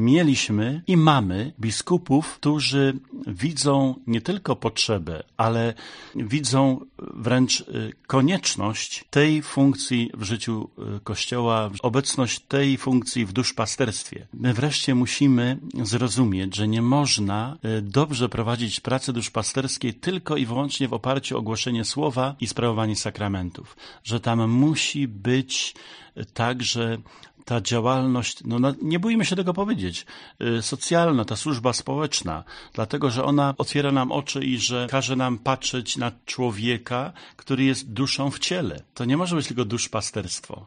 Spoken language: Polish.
mieliśmy i mamy biskupów, którzy widzą nie tylko potrzebę, ale widzą wręcz konieczność tej funkcji w życiu Kościoła, obecność tej funkcji w duszpasterstwie. My wreszcie musimy zrozumieć, że nie można dobrze prowadzić pracy duszpasterskiej tylko i wyłącznie w oparciu o głoszenie słowa i sprawowanie sakramentów. Że tam musi być także ta działalność, nie bójmy się tego powiedzieć, socjalna, ta służba społeczna, dlatego, że ona otwiera nam oczy i że każe nam patrzeć na człowieka, który jest duszą w ciele. To nie może być tylko duszpasterstwo.